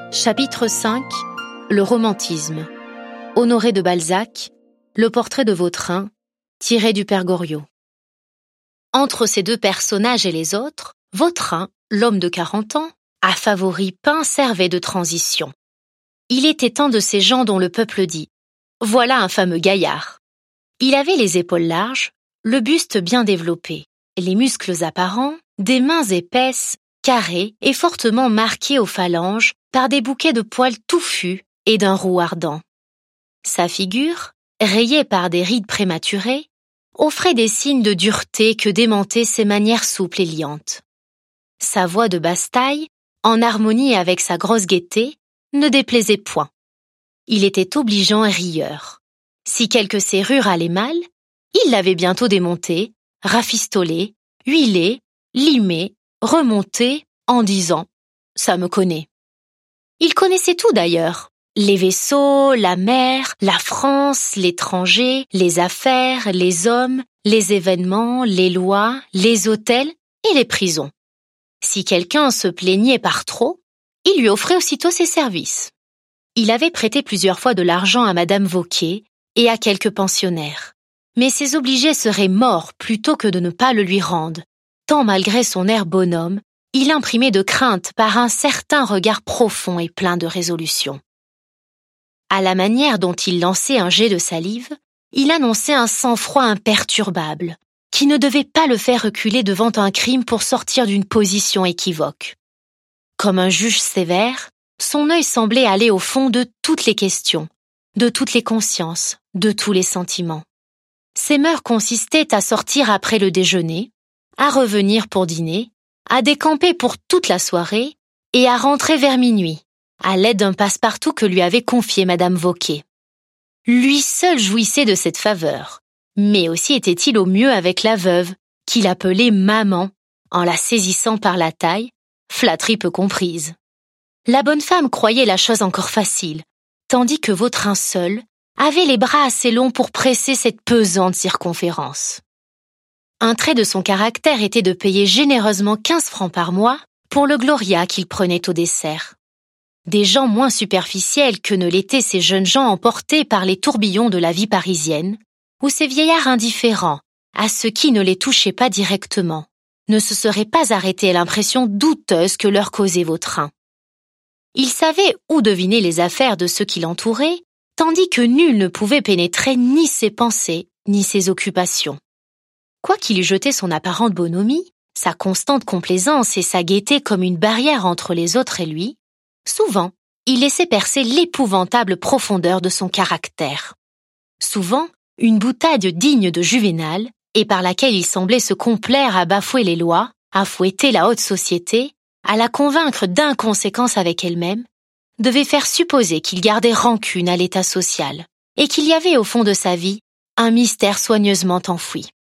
Chapitre 5. Le romantisme. Honoré de Balzac. Le portrait de Vautrin, tiré du Père Goriot. Entre ces deux personnages et les autres, Vautrin, l'homme de 40 ans, à favori peint servait de transition. Il était un de ces gens dont le peuple dit « Voilà un fameux gaillard ». Il avait les épaules larges, le buste bien développé, les muscles apparents, des mains épaisses, carrées et fortement marquées aux phalanges par des bouquets de poils touffus et d'un roux ardent. Sa figure, rayée par des rides prématurées, offrait des signes de dureté que démentaient ses manières souples et liantes. Sa voix de basse taille, en harmonie avec sa grosse gaieté, ne déplaisait point. Il était obligeant et rieur. Si quelques serrures allaient mal, il l'avait bientôt démontée, rafistolée, huilée, limée, remontée, en disant « ça me connaît ». Il connaissait tout d'ailleurs. Les vaisseaux, la mer, la France, l'étranger, les affaires, les hommes, les événements, les lois, les hôtels et les prisons. Si quelqu'un se plaignait par trop, il lui offrait aussitôt ses services. Il avait prêté plusieurs fois de l'argent à Madame Vauquer et à quelques pensionnaires. Mais ses obligés seraient morts plutôt que de ne pas le lui rendre, tant malgré son air bonhomme, il imprimait de crainte par un certain regard profond et plein de résolution. À la manière dont il lançait un jet de salive, il annonçait un sang-froid imperturbable, qui ne devait pas le faire reculer devant un crime pour sortir d'une position équivoque. Comme un juge sévère, son œil semblait aller au fond de toutes les questions, de toutes les consciences, de tous les sentiments. Ses mœurs consistaient à sortir après le déjeuner, à revenir pour dîner, à décamper pour toute la soirée et à rentrer vers minuit, à l'aide d'un passe-partout que lui avait confié Madame Vauquer. Lui seul jouissait de cette faveur, mais aussi était-il au mieux avec la veuve, qu'il appelait maman, en la saisissant par la taille, flatterie peu comprise. La bonne femme croyait la chose encore facile, tandis que Vautrin seul avait les bras assez longs pour presser cette pesante circonférence. Un trait de son caractère était de payer généreusement 15 francs par mois pour le gloria qu'il prenait au dessert. Des gens moins superficiels que ne l'étaient ces jeunes gens emportés par les tourbillons de la vie parisienne, ou ces vieillards indifférents à ce qui ne les touchait pas directement, ne se seraient pas arrêtés à l'impression douteuse que leur causait Vautrin. Il savait où deviner les affaires de ceux qui l'entouraient, tandis que nul ne pouvait pénétrer ni ses pensées, ni ses occupations. Quoiqu'il eût jeté son apparente bonhomie, sa constante complaisance et sa gaieté comme une barrière entre les autres et lui, souvent, il laissait percer l'épouvantable profondeur de son caractère. Souvent, une boutade digne de Juvénal, et par laquelle il semblait se complaire à bafouer les lois, à fouetter la haute société, à la convaincre d'inconséquence avec elle-même, devait faire supposer qu'il gardait rancune à l'état social, et qu'il y avait au fond de sa vie un mystère soigneusement enfoui.